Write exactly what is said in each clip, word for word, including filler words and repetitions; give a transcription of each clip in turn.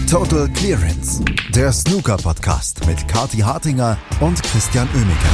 Total Clearance, der Snooker-Podcast mit Kathi Hartinger und Christian Oemeke.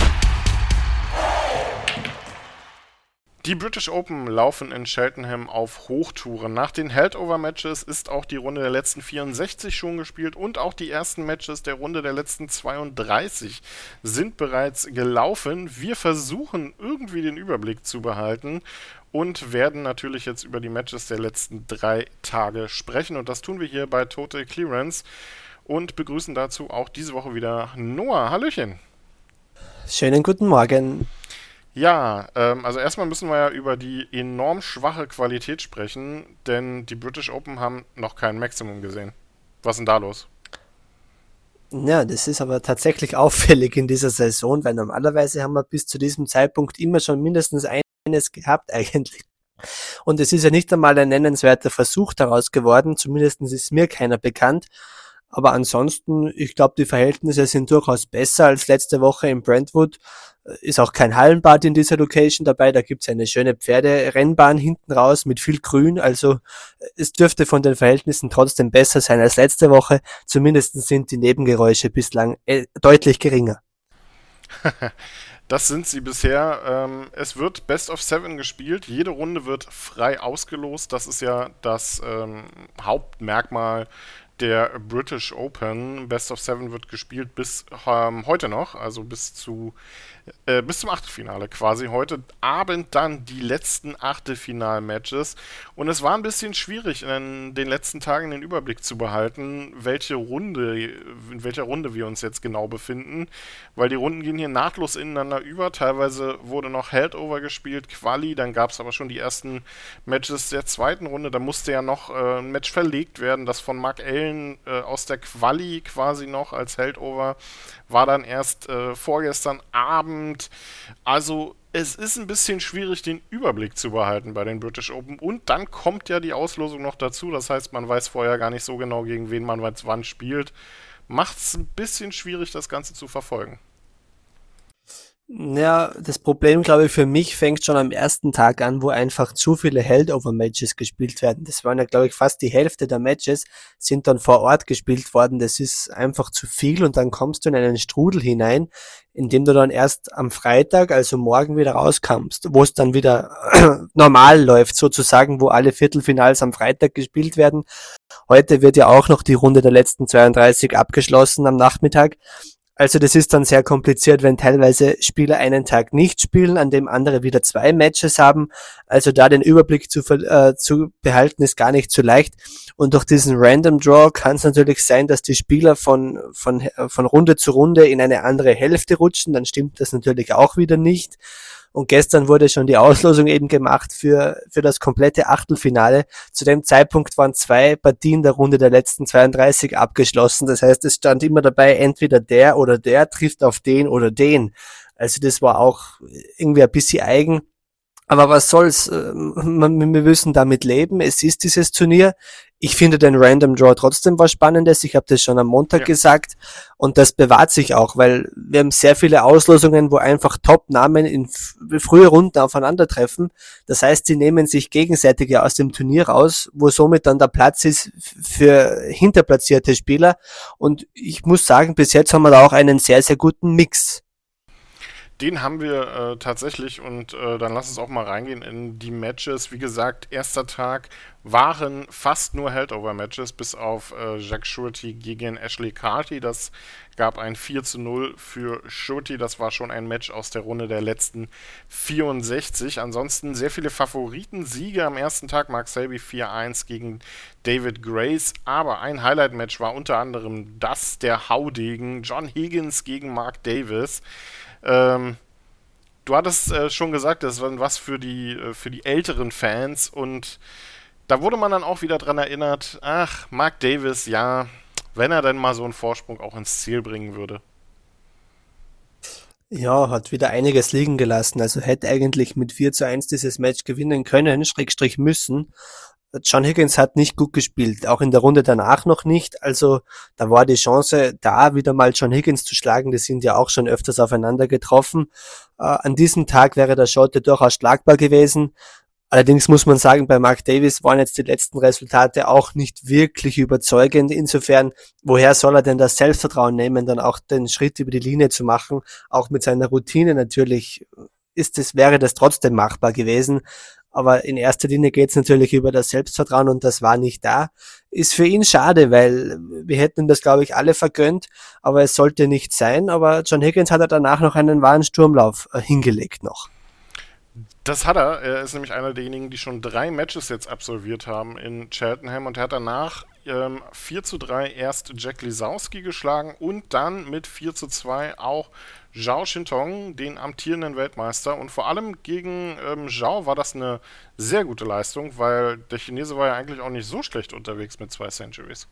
Die British Open laufen in Cheltenham auf Hochtouren. Nach den Held-Over-Matches ist auch die Runde der letzten vierundsechzig schon gespielt und auch die ersten Matches der Runde der letzten zweiunddreißig sind bereits gelaufen. Wir versuchen irgendwie den Überblick zu behalten und werden natürlich jetzt über die Matches der letzten drei Tage sprechen. Und das tun wir hier bei Total Clearance und begrüßen dazu auch diese Woche wieder Noah. Hallöchen. Schönen guten Morgen. Ja, ähm, also erstmal müssen wir ja über die enorm schwache Qualität sprechen, denn die British Open haben noch kein Maximum gesehen. Was ist denn da los? Ja, das ist aber tatsächlich auffällig in dieser Saison, weil normalerweise haben wir bis zu diesem Zeitpunkt immer schon mindestens eines gehabt eigentlich. Und es ist ja nicht einmal ein nennenswerter Versuch daraus geworden, zumindest ist mir keiner bekannt. Aber ansonsten, ich glaube, die Verhältnisse sind durchaus besser als letzte Woche in Brentwood. Ist auch kein Hallenbad in dieser Location dabei, da gibt's eine schöne Pferderennbahn hinten raus mit viel Grün, also es dürfte von den Verhältnissen trotzdem besser sein als letzte Woche, zumindest sind die Nebengeräusche bislang äh, deutlich geringer. Das sind sie bisher. Ähm, es wird Best of Seven gespielt, jede Runde wird frei ausgelost, das ist ja das ähm, Hauptmerkmal der British Open. Best of Seven wird gespielt bis ähm, heute noch, also bis zu äh, bis zum Achtelfinale quasi. Heute Abend dann die letzten Achtelfinal-Matches und es war ein bisschen schwierig in den letzten Tagen den Überblick zu behalten, welche Runde, in welcher Runde wir uns jetzt genau befinden, weil die Runden gehen hier nahtlos ineinander über. Teilweise wurde noch Held-Over gespielt, Quali, dann gab es aber schon die ersten Matches der zweiten Runde. Da musste ja noch äh, ein Match verlegt werden, das von Mark Allen äh, aus der Quali quasi noch als Held-Over war dann erst äh, vorgestern Abend. Also es ist ein bisschen schwierig, den Überblick zu behalten bei den British Open. Und dann kommt ja die Auslosung noch dazu. Das heißt, man weiß vorher gar nicht so genau, gegen wen man wann spielt. Macht es ein bisschen schwierig, das Ganze zu verfolgen. Ja, das Problem, glaube ich, für mich fängt schon am ersten Tag an, wo einfach zu viele Held-Over-Matches gespielt werden. Das waren ja, glaube ich, fast die Hälfte der Matches sind dann vor Ort gespielt worden. Das ist einfach zu viel und dann kommst du in einen Strudel hinein, in dem du dann erst am Freitag, also morgen wieder rauskommst, wo es dann wieder normal läuft sozusagen, wo alle Viertelfinals am Freitag gespielt werden. Heute wird ja auch noch die Runde der letzten zweiunddreißig abgeschlossen am Nachmittag. Also das ist dann sehr kompliziert, wenn teilweise Spieler einen Tag nicht spielen, an dem andere wieder zwei Matches haben. Also da den Überblick zu, äh, zu behalten ist gar nicht so leicht. Und durch diesen Random Draw kann es natürlich sein, dass die Spieler von, von, von Runde zu Runde in eine andere Hälfte rutschen. Dann stimmt das natürlich auch wieder nicht. Und gestern wurde schon die Auslosung eben gemacht für, für das komplette Achtelfinale. Zu dem Zeitpunkt waren zwei Partien der Runde der letzten zweiunddreißig abgeschlossen. Das heißt, es stand immer dabei, entweder der oder der trifft auf den oder den. Also das war auch irgendwie ein bisschen eigen. Aber was soll's? Wir müssen damit leben. Es ist dieses Turnier. Ich finde den Random Draw trotzdem was Spannendes. Ich habe das schon am Montag ja. gesagt. Und das bewahrt sich auch, weil wir haben sehr viele Auslosungen, wo einfach Top-Namen in frühe Runden aufeinandertreffen. Das heißt, sie nehmen sich gegenseitig ja aus dem Turnier raus, wo somit dann der Platz ist für hinterplatzierte Spieler. Und ich muss sagen, bis jetzt haben wir da auch einen sehr, sehr guten Mix. Den haben wir äh, tatsächlich und äh, dann lass uns auch mal reingehen in die Matches. Wie gesagt, erster Tag waren fast nur Held-Over-Matches, bis auf äh, Jack Shorty gegen Ashley Carty. Das gab ein vier zu null für Shorty. Das war schon ein Match aus der Runde der letzten vierundsechzig. Ansonsten sehr viele Favoriten-Siege am ersten Tag. Mark Selby vier eins gegen David Grace. Aber ein Highlight-Match war unter anderem das der Haudegen. John Higgins gegen Mark Davis. Ähm, du hattest äh, schon gesagt, das war was für die, äh, für die älteren Fans und da wurde man dann auch wieder dran erinnert, ach, Mark Davis, ja, wenn er dann mal so einen Vorsprung auch ins Ziel bringen würde. Ja, hat wieder einiges liegen gelassen, also hätte eigentlich mit vier zu eins dieses Match gewinnen können, Schrägstrich müssen. John Higgins hat nicht gut gespielt, auch in der Runde danach noch nicht, also da war die Chance da, wieder mal John Higgins zu schlagen, die sind ja auch schon öfters aufeinander getroffen. Äh, an diesem Tag wäre der Schotte durchaus schlagbar gewesen, Allerdings muss man sagen, bei Mark Davis waren jetzt die letzten Resultate auch nicht wirklich überzeugend. Insofern, woher soll er denn das Selbstvertrauen nehmen, dann auch den Schritt über die Linie zu machen? Auch mit seiner Routine natürlich ist es, wäre das trotzdem machbar gewesen. Aber in erster Linie geht es natürlich über das Selbstvertrauen und das war nicht da. Ist für ihn schade, weil wir hätten ihm das, glaube ich, alle vergönnt, aber es sollte nicht sein. Aber John Higgins hat er danach noch einen wahren Sturmlauf äh, hingelegt noch. Das hat er. Er ist nämlich einer derjenigen, die schon drei Matches jetzt absolviert haben in Cheltenham und er hat danach ähm, vier zu drei erst Jack Lisowski geschlagen und dann mit vier zu zwei auch Zhao Shintong, den amtierenden Weltmeister. Und vor allem gegen ähm, Zhao war das eine sehr gute Leistung, weil der Chinese war ja eigentlich auch nicht so schlecht unterwegs mit zwei Centuries.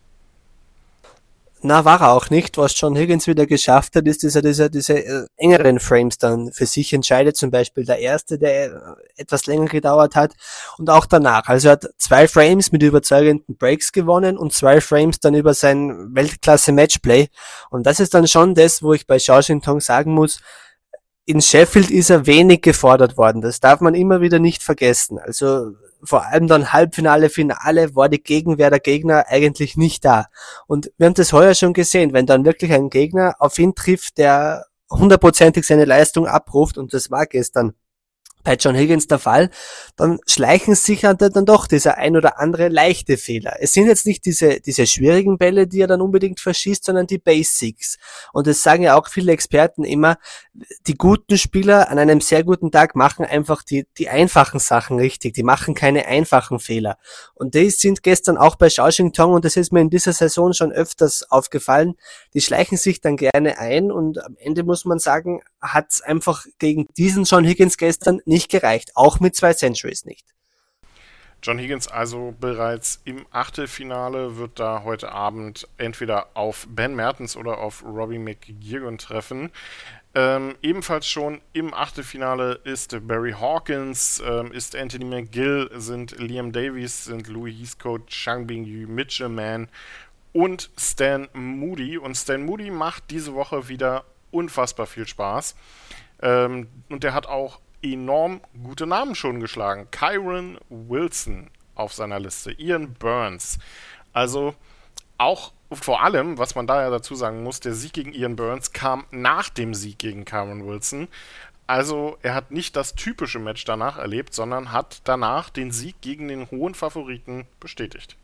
Na, war er auch nicht. Was John Higgins wieder geschafft hat, ist, dass er diese, diese äh, engeren Frames dann für sich entscheidet. Zum Beispiel der erste, der äh, etwas länger gedauert hat und auch danach. Also er hat zwei Frames mit überzeugenden Breaks gewonnen und zwei Frames dann über sein Weltklasse-Matchplay. Und das ist dann schon das, wo ich bei Zhao Shintong sagen muss, in Sheffield ist er wenig gefordert worden. Das darf man immer wieder nicht vergessen. Also vor allem dann Halbfinale, Finale war die Gegenwehr der Gegner eigentlich nicht da. Und wir haben das heuer schon gesehen, wenn dann wirklich ein Gegner auf ihn trifft, der hundertprozentig seine Leistung abruft, und das war gestern bei John Higgins der Fall, dann schleichen sich dann doch dieser ein oder andere leichte Fehler. Es sind jetzt nicht diese diese schwierigen Bälle, die er dann unbedingt verschießt, sondern die Basics. Und das sagen ja auch viele Experten immer, die guten Spieler an einem sehr guten Tag machen einfach die die einfachen Sachen richtig, die machen keine einfachen Fehler. Und die sind gestern auch bei Zhao Shintong, und das ist mir in dieser Saison schon öfters aufgefallen, die schleichen sich dann gerne ein und am Ende muss man sagen, hat es einfach gegen diesen John Higgins gestern nicht gereicht, auch mit zwei Centuries nicht. John Higgins also bereits im Achtelfinale, wird da heute Abend entweder auf Ben Mertens oder auf Robbie McGuigan treffen. Ähm, ebenfalls schon im Achtelfinale ist Barry Hawkins, ähm, ist Anthony McGill, sind Liam Davies, sind Louis Heathcote, Zhang Bingyu, Mitchell Mann und Stan Moody. Und Stan Moody macht diese Woche wieder unfassbar viel Spaß. Ähm, und der hat auch enorm gute Namen schon geschlagen. Kyron Wilson auf seiner Liste, Ian Burns. Also auch vor allem, was man da ja dazu sagen muss, der Sieg gegen Ian Burns kam nach dem Sieg gegen Kyron Wilson. Also er hat nicht das typische Match danach erlebt, sondern hat danach den Sieg gegen den hohen Favoriten bestätigt.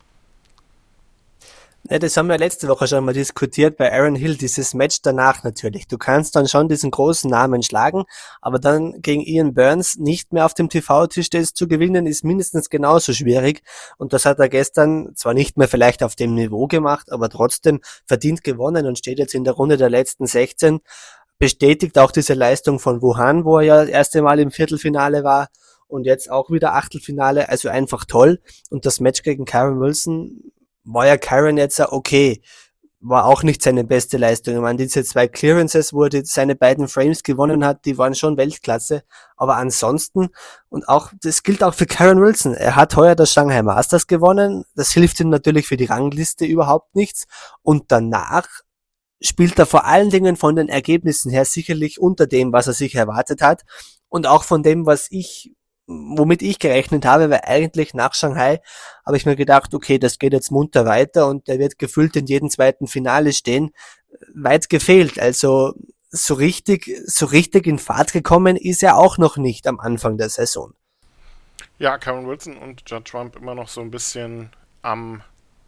Ja, das haben wir letzte Woche schon mal diskutiert bei Aaron Hill, dieses Match danach natürlich. Du kannst dann schon diesen großen Namen schlagen, aber dann gegen Ian Burns nicht mehr auf dem T V-Tisch das zu gewinnen, ist mindestens genauso schwierig. Und das hat er gestern zwar nicht mehr vielleicht auf dem Niveau gemacht, aber trotzdem verdient gewonnen und steht jetzt in der Runde der letzten sechzehn. Bestätigt auch diese Leistung von Wuhan, wo er ja das erste Mal im Viertelfinale war und jetzt auch wieder Achtelfinale, also einfach toll. Und das Match gegen Kyron Wilson war ja Kyron jetzt okay, war auch nicht seine beste Leistung. Ich meine, diese zwei Clearances, wo er seine beiden Frames gewonnen hat, die waren schon Weltklasse. Aber ansonsten, und auch, das gilt auch für Kyron Wilson, er hat heuer das Shanghai Masters gewonnen, das hilft ihm natürlich für die Rangliste überhaupt nichts. Und danach spielt er vor allen Dingen von den Ergebnissen her sicherlich unter dem, was er sich erwartet hat. Und auch von dem, was ich womit ich gerechnet habe, weil eigentlich nach Shanghai habe ich mir gedacht, okay, das geht jetzt munter weiter und der wird gefühlt in jedem zweiten Finale stehen. Weit gefehlt, also so richtig, so richtig in Fahrt gekommen ist er auch noch nicht am Anfang der Saison. Ja, Kyron Wilson und Judd Trump immer noch so ein bisschen am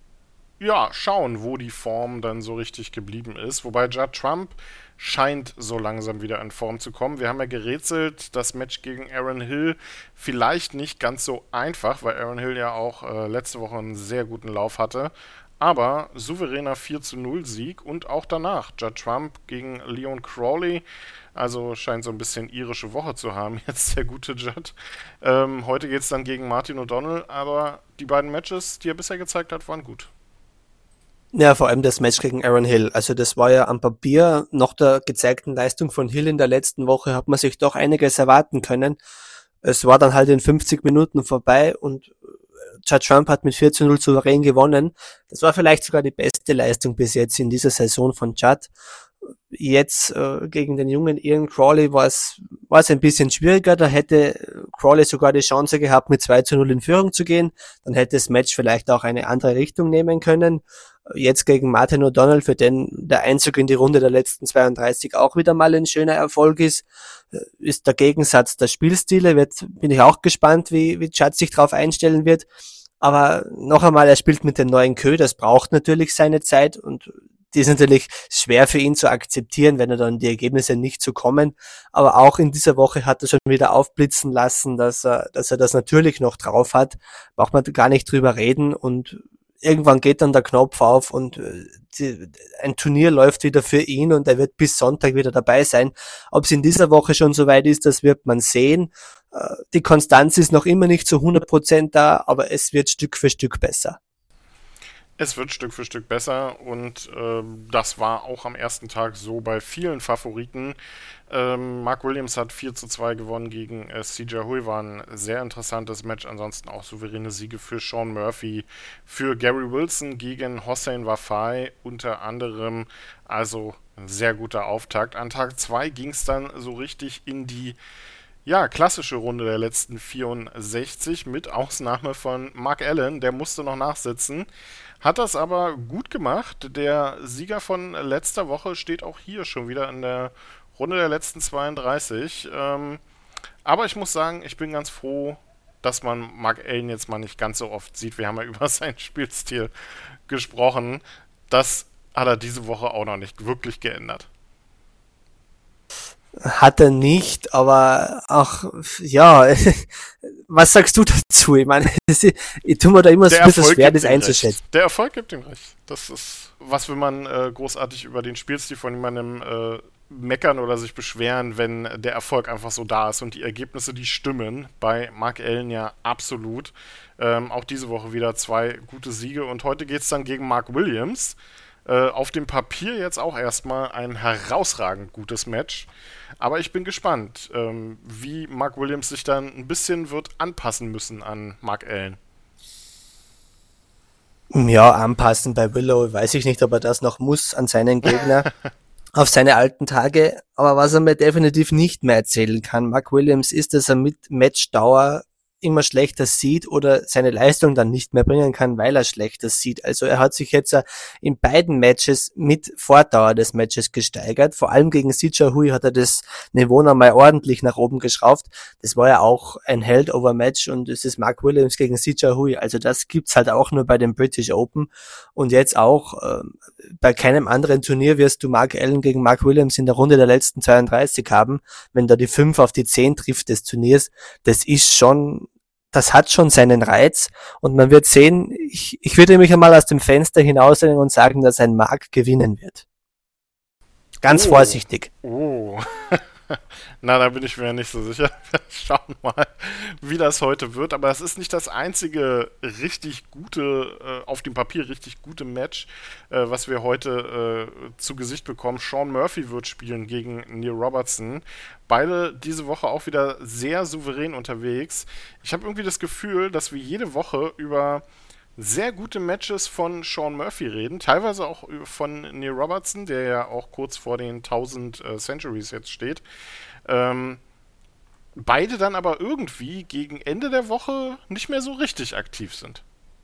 ja, schauen, wo die Form dann so richtig geblieben ist. Wobei Judd Trump scheint so langsam wieder in Form zu kommen. Wir haben ja gerätselt, das Match gegen Aaron Hill vielleicht nicht ganz so einfach, weil Aaron Hill ja auch äh, letzte Woche einen sehr guten Lauf hatte. Aber souveräner vier zu null Sieg und auch danach Judd Trump gegen Leon Crawley. Also scheint so ein bisschen irische Woche zu haben, jetzt der gute Judd. Ähm, heute geht es dann gegen Martin O'Donnell, aber die beiden Matches, die er bisher gezeigt hat, waren gut. Ja, vor allem das Match gegen Aaron Hill. Also das war ja am Papier nach der gezeigten Leistung von Hill in der letzten Woche, hat man sich doch einiges erwarten können. Es war dann halt in fünfzig Minuten vorbei und Judd Trump hat mit vier zu null souverän gewonnen. Das war vielleicht sogar die beste Leistung bis jetzt in dieser Saison von Judd. Jetzt äh, gegen den jungen Ian Crawley war es war es ein bisschen schwieriger. Da hätte Crawley sogar die Chance gehabt, mit zwei zu null in Führung zu gehen. Dann hätte das Match vielleicht auch eine andere Richtung nehmen können. Jetzt gegen Martin O'Donnell, für den der Einzug in die Runde der letzten zweiunddreißig auch wieder mal ein schöner Erfolg ist, ist der Gegensatz der Spielstile. Wird, bin ich auch gespannt, wie, wie Judd sich darauf einstellen wird. Aber noch einmal, er spielt mit dem neuen Kö, das braucht natürlich seine Zeit und die ist natürlich schwer für ihn zu akzeptieren, wenn er dann die Ergebnisse nicht so kommen. Aber auch in dieser Woche hat er schon wieder aufblitzen lassen, dass er, dass er das natürlich noch drauf hat. Braucht man gar nicht drüber reden und irgendwann geht dann der Knopf auf und die, ein Turnier läuft wieder für ihn und er wird bis Sonntag wieder dabei sein. Ob es in dieser Woche schon soweit ist, das wird man sehen. Die Konstanz ist noch immer nicht zu hundert Prozent da, aber es wird Stück für Stück besser. Es wird Stück für Stück besser und äh, das war auch am ersten Tag so bei vielen Favoriten. Ähm, Mark Williams hat vier zu zwei gewonnen gegen äh, C J Hui, war ein sehr interessantes Match. Ansonsten auch souveräne Siege für Sean Murphy, für Gary Wilson gegen Hossein Wafai unter anderem. Also ein sehr guter Auftakt. An Tag zwei ging es dann so richtig in die ja, klassische Runde der letzten vierundsechzig mit Ausnahme von Mark Allen, der musste noch nachsitzen. Hat das aber gut gemacht. Der Sieger von letzter Woche steht auch hier schon wieder in der Runde der letzten zweiunddreißig. Ähm, aber ich muss sagen, ich bin ganz froh, dass man Mark Allen jetzt mal nicht ganz so oft sieht. Wir haben ja über seinen Spielstil gesprochen. Das hat er diese Woche auch noch nicht wirklich geändert. Hat er nicht, aber auch, ja, was sagst du dazu? Ich meine, ich tue mir da immer so ein bisschen schwer, das einzuschätzen. Der Erfolg gibt ihm recht. Das ist, was will man äh, großartig über den Spielstil von jemandem äh, meckern oder sich beschweren, wenn der Erfolg einfach so da ist und die Ergebnisse, die stimmen. Bei Mark Allen ja absolut. Ähm, auch diese Woche wieder zwei gute Siege und heute geht es dann gegen Mark Williams. Äh, auf dem Papier jetzt auch erstmal ein herausragend gutes Match. Aber ich bin gespannt, ähm, wie Mark Williams sich dann ein bisschen wird anpassen müssen an Mark Allen. Ja, anpassen bei Willow, weiß ich nicht, ob er das noch muss an seinen Gegner, auf seine alten Tage. Aber was er mir definitiv nicht mehr erzählen kann, Mark Williams, ist, dass er mit Matchdauer immer schlechter sieht oder seine Leistung dann nicht mehr bringen kann, weil er schlechter sieht. Also er hat sich jetzt in beiden Matches mit Fortdauer des Matches gesteigert. Vor allem gegen C J Hui hat er das Niveau nochmal ordentlich nach oben geschraubt. Das war ja auch ein Held-Over-Match und es ist Mark Williams gegen C J Hui. Also das gibt's halt auch nur bei den British Open. Und jetzt auch äh, bei keinem anderen Turnier wirst du Mark Allen gegen Mark Williams in der Runde der letzten zweiunddreißig haben, wenn da die fünf auf die zehn trifft des Turniers. Das ist schon Das hat schon seinen Reiz und man wird sehen, ich, ich würde mich einmal aus dem Fenster hinauslehnen und sagen, dass ein Mark gewinnen wird. Ganz oh. vorsichtig. Oh. Na, da bin ich mir nicht so sicher. Schauen mal, wie das heute wird. Aber es ist nicht das einzige richtig gute, äh, auf dem Papier richtig gute Match, äh, was wir heute äh, zu Gesicht bekommen. Sean Murphy wird spielen gegen Neil Robertson. Beide diese Woche auch wieder sehr souverän unterwegs. Ich habe irgendwie das Gefühl, dass wir jede Woche über sehr gute Matches von Sean Murphy reden, teilweise auch von Neil Robertson, der ja auch kurz vor den tausend äh, Centuries jetzt steht. Ähm, beide dann aber irgendwie gegen Ende der Woche nicht mehr so richtig aktiv sind.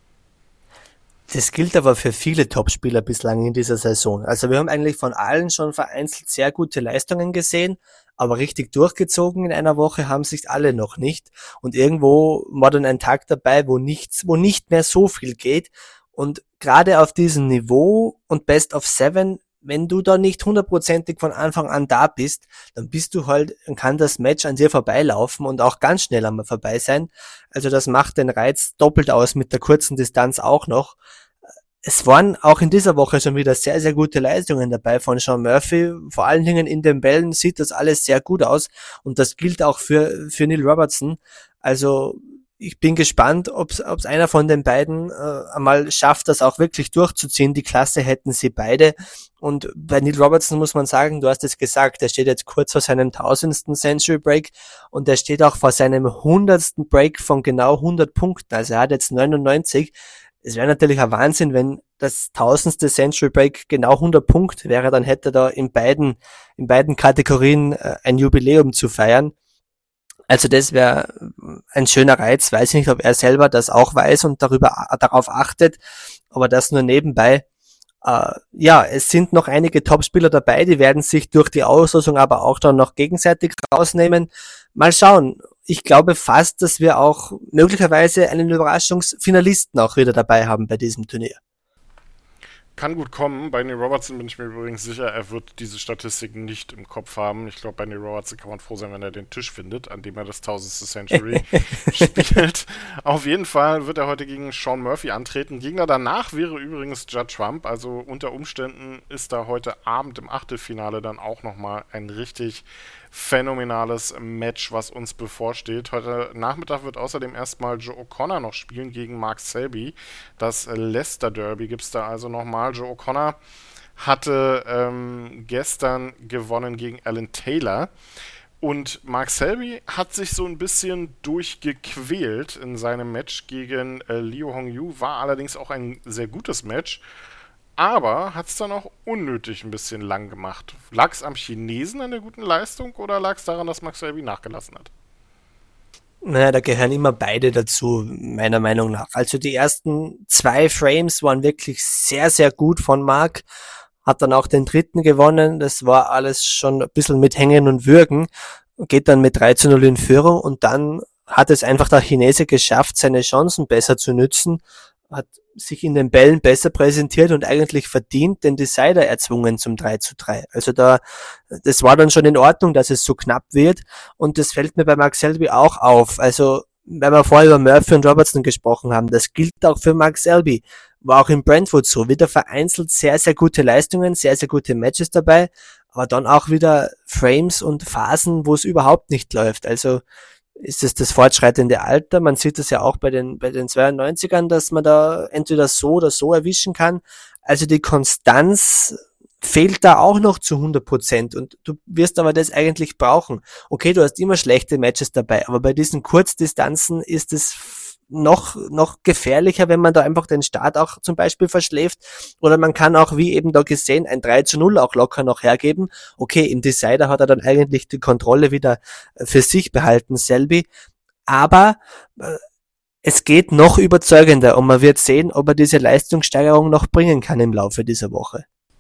Das gilt aber für viele Topspieler bislang in dieser Saison. Also wir haben eigentlich von allen schon vereinzelt sehr gute Leistungen gesehen, aber richtig durchgezogen in einer Woche haben sich alle noch nicht. Und irgendwo war dann ein Tag dabei, wo nichts, wo nicht mehr so viel geht. Und gerade auf diesem Niveau und Best of Seven, wenn du da nicht hundertprozentig von Anfang an da bist, dann bist du halt, dann kann das Match an dir vorbeilaufen und auch ganz schnell einmal vorbei sein. Also das macht den Reiz doppelt aus mit der kurzen Distanz auch noch. Es waren auch in dieser Woche schon wieder sehr, sehr gute Leistungen dabei von Sean Murphy. Vor allen Dingen in den Bällen sieht das alles sehr gut aus und das gilt auch für, für Neil Robertson. Also ich bin gespannt, ob es einer von den beiden äh, einmal schafft, das auch wirklich durchzuziehen. Die Klasse hätten sie beide. Und bei Neil Robertson muss man sagen, du hast es gesagt, er steht jetzt kurz vor seinem tausendsten Century Break und er steht auch vor seinem hundertsten Break von genau hundert Punkten. Also er hat jetzt neunundneunzig. Es wäre natürlich ein Wahnsinn, wenn das tausendste Century Break genau hundert Punkte wäre, dann hätte er da in beiden, in beiden Kategorien äh, ein Jubiläum zu feiern. Also das wäre ein schöner Reiz. Weiß nicht, ob er selber das auch weiß und darüber darauf achtet, aber das nur nebenbei. Äh, ja, es sind noch einige Topspieler dabei, die werden sich durch die Auslosung aber auch dann noch gegenseitig rausnehmen. Mal schauen. Ich glaube fast, dass wir auch möglicherweise einen Überraschungsfinalisten auch wieder dabei haben bei diesem Turnier. Kann gut kommen. Bei Neil Robertson bin ich mir übrigens sicher, er wird diese Statistiken nicht im Kopf haben. Ich glaube, bei Neil Robertson kann man froh sein, wenn er den Tisch findet, an dem er das tausendste Century spielt. Auf jeden Fall wird er heute gegen Sean Murphy antreten. Gegner danach wäre übrigens Judd Trump. Also unter Umständen ist da heute Abend im Achtelfinale dann auch nochmal ein richtig phänomenales Match, was uns bevorsteht. Heute Nachmittag wird außerdem erstmal Joe O'Connor noch spielen gegen Mark Selby. Das Leicester Derby gibt es da also nochmal. Joe O'Connor hatte ähm, gestern gewonnen gegen Alan Taylor. Und Mark Selby hat sich so ein bisschen durchgequält in seinem Match gegen äh, Leo Hong-Yu. War allerdings auch ein sehr gutes Match. Aber hat es dann auch unnötig ein bisschen lang gemacht. Lag es am Chinesen an der guten Leistung oder lag es daran, dass Mark Selby nachgelassen hat? Naja, da gehören immer beide dazu, meiner Meinung nach. Also die ersten zwei Frames waren wirklich sehr, sehr gut von Mark. Hat dann auch den dritten gewonnen. Das war alles schon ein bisschen mit Hängen und Würgen. Geht dann mit drei zu null in Führung und dann hat es einfach der Chinese geschafft, seine Chancen besser zu nützen. Hat sich in den Bällen besser präsentiert und eigentlich verdient den Decider erzwungen zum drei zu drei. Also da, das war dann schon in Ordnung, dass es so knapp wird und das fällt mir bei Mark Selby auch auf. Also, wenn wir vorher über Murphy und Robertson gesprochen haben, das gilt auch für Mark Selby. War auch in Brentford so. Wieder vereinzelt sehr, sehr gute Leistungen, sehr, sehr gute Matches dabei, aber dann auch wieder Frames und Phasen, wo es überhaupt nicht läuft. Also, ist es das fortschreitende Alter. Man sieht das ja auch bei den, bei den zweiundneunzigern, dass man da entweder so oder so erwischen kann. Also die Konstanz fehlt da auch noch zu hundert Prozent und du wirst aber das eigentlich brauchen. Okay, du hast immer schlechte Matches dabei, aber bei diesen Kurzdistanzen ist es noch, noch gefährlicher, wenn man da einfach den Start auch zum Beispiel verschläft. Oder man kann auch, wie eben da gesehen, ein drei zu null auch locker noch hergeben. Okay, im Decider hat er dann eigentlich die Kontrolle wieder für sich behalten, Selby. Aber äh, es geht noch überzeugender und man wird sehen, ob er diese Leistungssteigerung noch bringen kann im Laufe dieser Woche.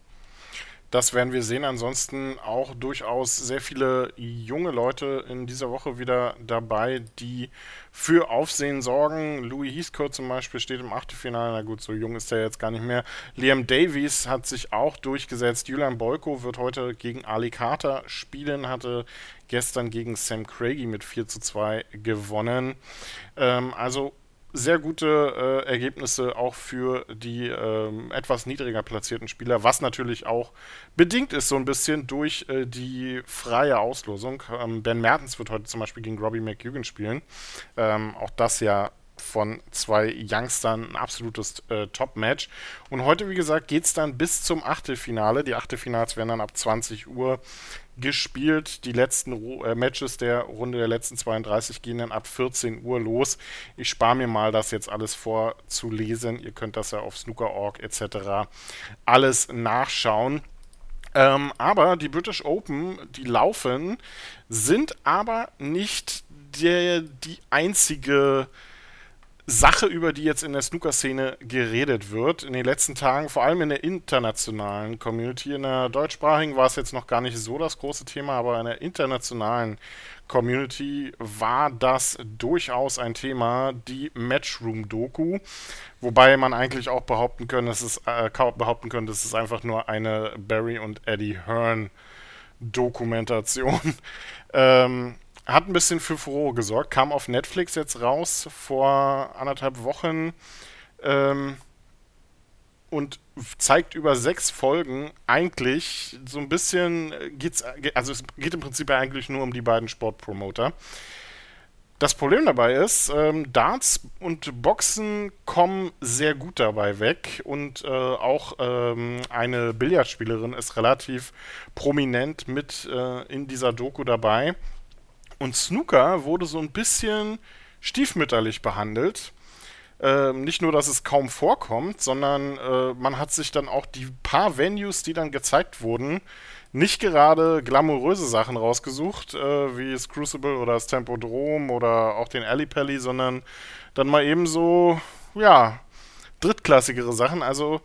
Das werden wir sehen. Ansonsten auch durchaus sehr viele junge Leute in dieser Woche wieder dabei, die für Aufsehen sorgen. Louis Heathcote zum Beispiel steht im Achtelfinale. Na gut, so jung ist er jetzt gar nicht mehr. Liam Davies hat sich auch durchgesetzt. Julian Boyko wird heute gegen Ali Carter spielen, hatte gestern gegen Sam Craigie mit vier zu zwei gewonnen. Ähm, also sehr gute äh, Ergebnisse auch für die ähm, etwas niedriger platzierten Spieler, was natürlich auch bedingt ist so ein bisschen durch äh, die freie Auslosung. Ähm, Ben Mertens wird heute zum Beispiel gegen Robbie McGuigan spielen. Ähm, auch das ja von zwei Youngstern ein absolutes äh, Top-Match. Und heute, wie gesagt, geht es dann bis zum Achtelfinale. Die Achtelfinals werden dann ab zwanzig Uhr gespielt. Die letzten äh, Matches der Runde der letzten zweiunddreißig gehen dann ab vierzehn Uhr los. Ich spare mir mal, das jetzt alles vorzulesen. Ihr könnt das ja auf snooker punkt org et cetera alles nachschauen. Ähm, aber die British Open, die laufen, sind aber nicht der, die einzige Sache, über die jetzt in der Snooker-Szene geredet wird. In den letzten Tagen, vor allem in der internationalen Community, in der deutschsprachigen war es jetzt noch gar nicht so das große Thema, aber in der internationalen Community war das durchaus ein Thema, die Matchroom-Doku, wobei man eigentlich auch behaupten können, dass es, äh, behaupten könnte, es ist einfach nur eine Barry und Eddie Hearn Dokumentation. ähm, Hat ein bisschen für Furore gesorgt, kam auf Netflix jetzt raus vor anderthalb Wochen ähm, und zeigt über sechs Folgen eigentlich so ein bisschen, geht's, also es geht im Prinzip eigentlich nur um die beiden Sportpromoter. Das Problem dabei ist, ähm, Darts und Boxen kommen sehr gut dabei weg und äh, auch ähm, eine Billardspielerin ist relativ prominent mit äh, in dieser Doku dabei. Und Snooker wurde so ein bisschen stiefmütterlich behandelt, äh, nicht nur, dass es kaum vorkommt, sondern äh, man hat sich dann auch die paar Venues, die dann gezeigt wurden, nicht gerade glamouröse Sachen rausgesucht, äh, wie das Crucible oder das Tempodrom oder auch den Alley Pally, sondern dann mal eben so, ja, drittklassigere Sachen. Also,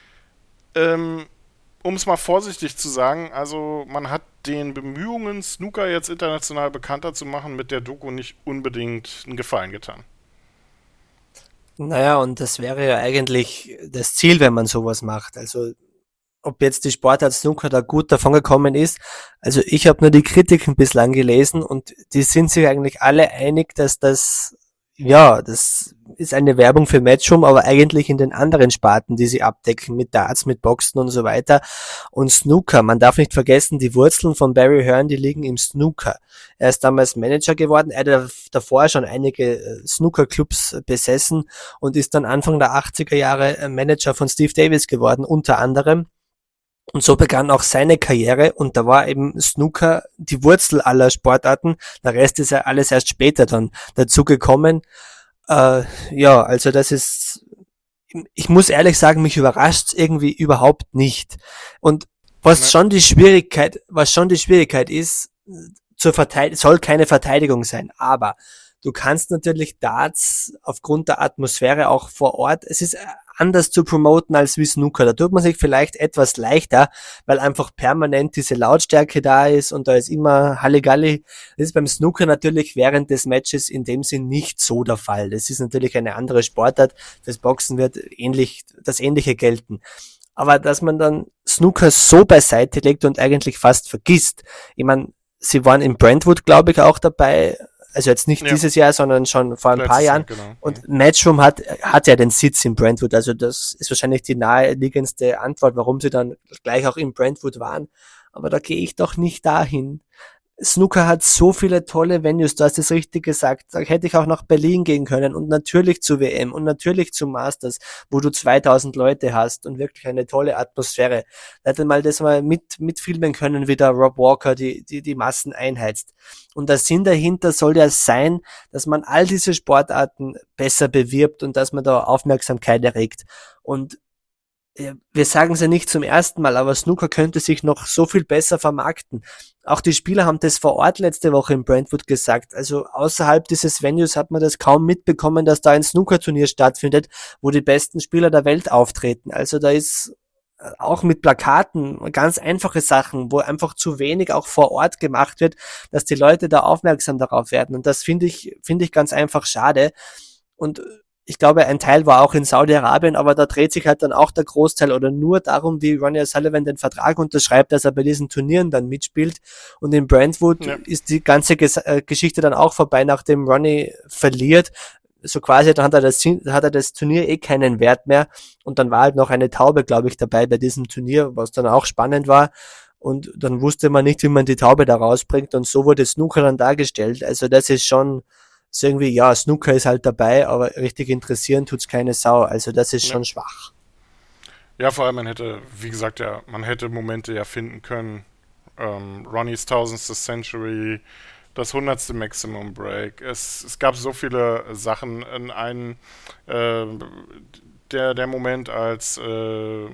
ähm, um es mal vorsichtig zu sagen, also man hat den Bemühungen, Snooker jetzt international bekannter zu machen, mit der Doku nicht unbedingt einen Gefallen getan. Naja, und das wäre ja eigentlich das Ziel, wenn man sowas macht. Also ob jetzt die Sportart Snooker da gut davon gekommen ist. Also ich habe nur die Kritiken bislang gelesen und die sind sich eigentlich alle einig, dass das, ja, das ist eine Werbung für Matchroom, aber eigentlich in den anderen Sparten, die sie abdecken, mit Darts, mit Boxen und so weiter. Und Snooker, man darf nicht vergessen, die Wurzeln von Barry Hearn, die liegen im Snooker. Er ist damals Manager geworden, er hat davor schon einige Snooker-Clubs besessen und ist dann Anfang der achtziger Jahre Manager von Steve Davis geworden, unter anderem. Und so begann auch seine Karriere und da war eben Snooker die Wurzel aller Sportarten. Der Rest ist ja alles erst später dann dazu gekommen. Äh, ja, also das ist, ich muss ehrlich sagen, mich überrascht irgendwie überhaupt nicht. Und was Ne? schon die Schwierigkeit, was schon die Schwierigkeit ist, zur Verteidigung, soll keine Verteidigung sein, aber du kannst natürlich Darts aufgrund der Atmosphäre auch vor Ort, es ist anders zu promoten als wie Snooker. Da tut man sich vielleicht etwas leichter, weil einfach permanent diese Lautstärke da ist und da ist immer Halligalli. Das ist beim Snooker natürlich während des Matches in dem Sinn nicht so der Fall. Das ist natürlich eine andere Sportart. Fürs Boxen wird ähnlich, das Ähnliche gelten. Aber dass man dann Snooker so beiseite legt und eigentlich fast vergisst. Ich meine, sie waren in Brentwood, glaube ich, auch dabei. Also jetzt nicht Ja. dieses Jahr, sondern schon vor ein Letztes paar Jahr, Jahren. genau. Und Matchroom hat, hat ja den Sitz in Brentwood. Also das ist wahrscheinlich die naheliegendste Antwort, warum sie dann gleich auch in Brentwood waren. Aber da gehe ich doch nicht dahin. Snooker hat so viele tolle Venues, du hast es richtig gesagt. Da hätte ich auch nach Berlin gehen können und natürlich zu W M und natürlich zu Masters, wo du zweitausend Leute hast und wirklich eine tolle Atmosphäre. Da hätte mal das mal mit, mitfilmen können, wie der Rob Walker die, die, die Massen einheizt. Und der Sinn dahinter soll ja sein, dass man all diese Sportarten besser bewirbt und dass man da Aufmerksamkeit erregt. Und wir sagen es ja nicht zum ersten Mal, aber Snooker könnte sich noch so viel besser vermarkten. Auch die Spieler haben das vor Ort letzte Woche in Brentwood gesagt. Also außerhalb dieses Venues hat man das kaum mitbekommen, dass da ein Snooker-Turnier stattfindet, wo die besten Spieler der Welt auftreten. Also da ist auch mit Plakaten ganz einfache Sachen, wo einfach zu wenig auch vor Ort gemacht wird, dass die Leute da aufmerksam darauf werden. Und das finde ich, finde ich ganz einfach schade. Und ich glaube, ein Teil war auch in Saudi-Arabien, aber da dreht sich halt dann auch der Großteil oder nur darum, wie Ronnie O'Sullivan den Vertrag unterschreibt, dass er bei diesen Turnieren dann mitspielt. Und in Brentwood Ja. ist die ganze Ges- äh, Geschichte dann auch vorbei, nachdem Ronnie verliert. So quasi, dann hat er das, hat er das Turnier eh keinen Wert mehr. Und dann war halt noch eine Taube, glaube ich, dabei bei diesem Turnier, was dann auch spannend war. Und dann wusste man nicht, wie man die Taube da rausbringt. Und so wurde Snooker dann dargestellt. Also das ist schon so irgendwie, ja, Snooker ist halt dabei, aber richtig interessieren tut's keine Sau. Also das ist Ja. schon schwach. Ja, vor allem, man hätte, wie gesagt, ja, man hätte Momente ja finden können. Ähm, Ronnies tausendste Century, das hundertste Maximum Break. Es, es gab so viele Sachen in einem, äh, der, der Moment als äh,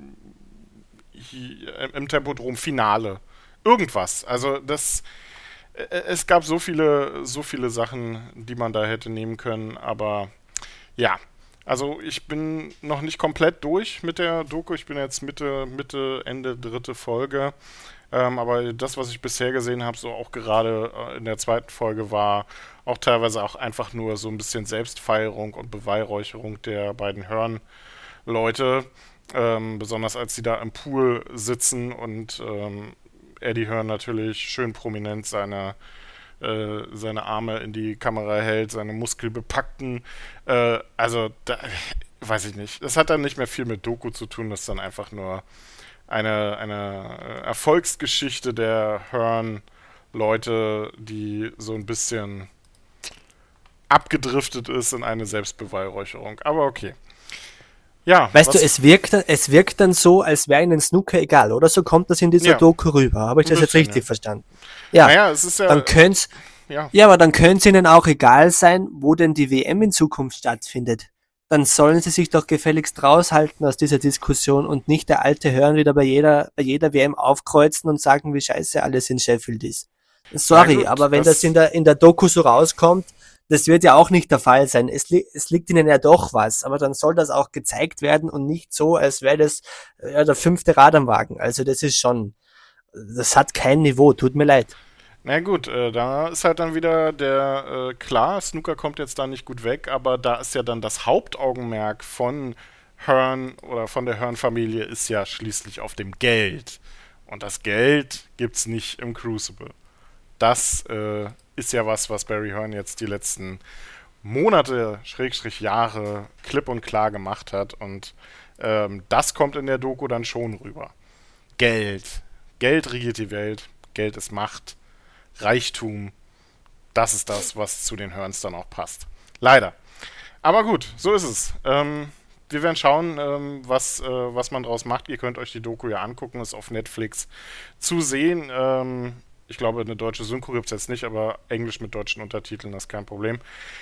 hi- im Tempodrom Finale. Irgendwas. Also das, äh, es gab so viele, so viele Sachen, die man da hätte nehmen können, aber ja. Also ich bin noch nicht komplett durch mit der Doku. Ich bin jetzt Mitte, Mitte, Ende dritte Folge. Ähm, aber das, was ich bisher gesehen habe, so auch gerade äh, in der zweiten Folge, war auch teilweise auch einfach nur so ein bisschen Selbstfeierung und Beweihräucherung der beiden Hearn-Leute. Ähm, besonders als sie da im Pool sitzen und ähm, Eddie Hearn natürlich schön prominent seine äh, seine Arme in die Kamera hält, seine muskelbepackten, äh, also da, weiß ich nicht. Das hat dann nicht mehr viel mit Doku zu tun, das ist dann einfach nur eine, eine äh, Erfolgsgeschichte der Hearn-Leute, die so ein bisschen abgedriftet ist in eine Selbstbeweihräucherung. Aber okay. Ja, Weißt was, du, es wirkt, es wirkt dann so, als wäre ihnen Snooker egal, oder? So kommt das in dieser Ja. Doku rüber. Habe ich Ein das jetzt bisschen, richtig ja. verstanden? Ja, naja, es ist ja, dann können's, ja, ja, aber dann könnte es ihnen auch egal sein, wo denn die W M in Zukunft stattfindet. dann sollen sie sich doch gefälligst raushalten aus dieser Diskussion und nicht der alte Hören wieder bei jeder, bei jeder W M aufkreuzen und sagen, wie scheiße alles in Sheffield ist. Sorry, gut, aber wenn das, das in der, in der Doku so rauskommt, das wird ja auch nicht der Fall sein. Es, li- es liegt ihnen ja doch was, aber dann soll das auch gezeigt werden und nicht so, als wäre das ja, der fünfte Rad am Wagen. Also das ist schon, das hat kein Niveau, tut mir leid. Na gut, äh, da ist halt dann wieder der, äh, klar, Snooker kommt jetzt da nicht gut weg, aber da ist ja dann das Hauptaugenmerk von Hearn oder von der Hearn-Familie ist ja schließlich auf dem Geld. Und das Geld gibt's nicht im Crucible. Das äh, ist ja was, was Barry Hearn jetzt die letzten Monate, Schrägstrich Jahre klipp und klar gemacht hat. Und ähm, das kommt in der Doku dann schon rüber. Geld. Geld regiert die Welt. Geld ist Macht. Reichtum. Das ist das, was zu den Hearns dann auch passt. Leider. Aber gut, so ist es. Ähm, wir werden schauen, ähm, was, äh, was man draus macht. Ihr könnt euch die Doku ja angucken. Ist auf Netflix zu sehen. Ähm, Ich glaube, eine deutsche Synchro gibt es jetzt nicht, aber Englisch mit deutschen Untertiteln, das ist kein Problem.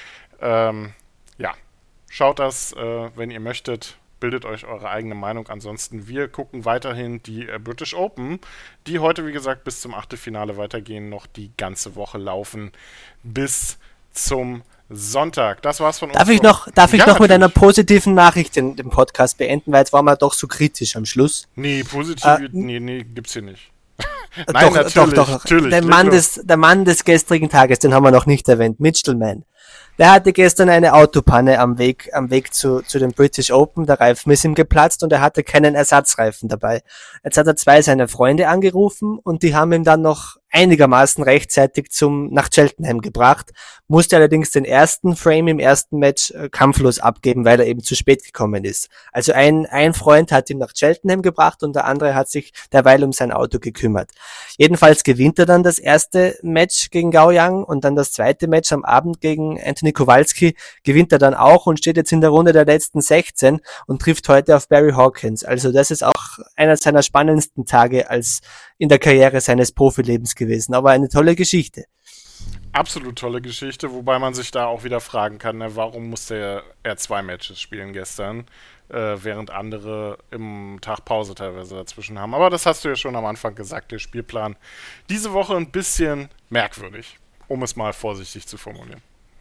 Ähm, ja, schaut das, äh, wenn ihr möchtet, bildet euch eure eigene Meinung. Ansonsten, wir gucken weiterhin die äh, British Open, die heute, wie gesagt, bis zum Achtelfinale weitergehen, noch die ganze Woche laufen, bis zum Sonntag. Das war's von uns. Darf ich noch, darf ich ja, noch mit natürlich. einer positiven Nachricht den, den Podcast beenden, weil jetzt waren wir doch so kritisch am Schluss. Nee, positiv, Äh, nee, nee, gibt's hier nicht. Nein, doch, natürlich, doch, doch. natürlich. Der Mann des, der Mann des gestrigen Tages, den haben wir noch nicht erwähnt, Mitchelman. Der hatte gestern eine Autopanne am Weg, am Weg zu, zu den British Open. Der Reifen ist ihm geplatzt und er hatte keinen Ersatzreifen dabei. Jetzt hat er zwei seiner Freunde angerufen und die haben ihm dann noch einigermaßen rechtzeitig zum, nach Cheltenham gebracht, musste allerdings den ersten Frame im ersten Match äh, kampflos abgeben, weil er eben zu spät gekommen ist. Also ein, ein Freund hat ihn nach Cheltenham gebracht und der andere hat sich derweil um sein Auto gekümmert. Jedenfalls gewinnt er dann das erste Match gegen Gao Yang und dann das zweite Match am Abend gegen Anthony Kowalski gewinnt er dann auch und steht jetzt in der Runde der letzten sechzehn und trifft heute auf Barry Hawkins. Also das ist auch einer seiner spannendsten Tage als in der Karriere seines Profilebens gewesen, aber eine tolle Geschichte. Absolut tolle Geschichte, wobei man sich da auch wieder fragen kann, ne, warum musste er zwei Matches spielen gestern, äh, während andere im Tag Pause teilweise dazwischen haben. Aber das hast du ja schon am Anfang gesagt, der Spielplan diese Woche ein bisschen merkwürdig, um es mal vorsichtig zu formulieren.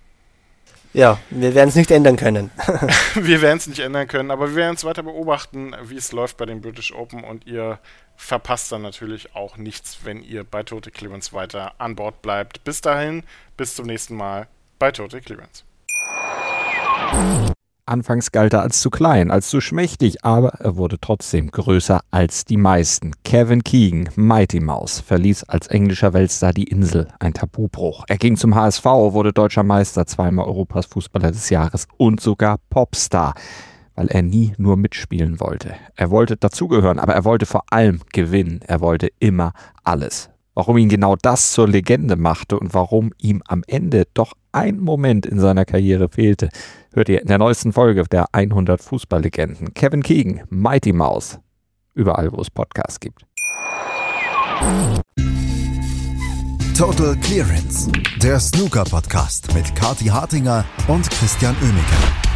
Ja, wir werden es nicht ändern können. Wir werden es nicht ändern können, aber wir werden es weiter beobachten, wie es läuft bei den British Open und ihr verpasst dann natürlich auch nichts, wenn ihr bei Total Clearance weiter an Bord bleibt. Bis dahin, bis zum nächsten Mal bei Total Clearance. Anfangs galt er als zu klein, als zu schmächtig, aber er wurde trotzdem größer als die meisten. Kevin Keegan, Mighty Mouse, verließ als englischer Weltstar die Insel, ein Tabubruch. Er ging zum H S V, wurde deutscher Meister, zweimal Europas Fußballer des Jahres und sogar Popstar, weil er nie nur mitspielen wollte. Er wollte dazugehören, aber er wollte vor allem gewinnen. Er wollte immer alles. Warum ihn genau das zur Legende machte und warum ihm am Ende doch ein Moment in seiner Karriere fehlte, hört ihr in der neuesten Folge der hundert Fußballlegenden. Kevin Keegan, Mighty Mouse, überall wo es Podcasts gibt. Total Clearance, der Snooker-Podcast mit Kathi Hartinger und Christian Oemeke.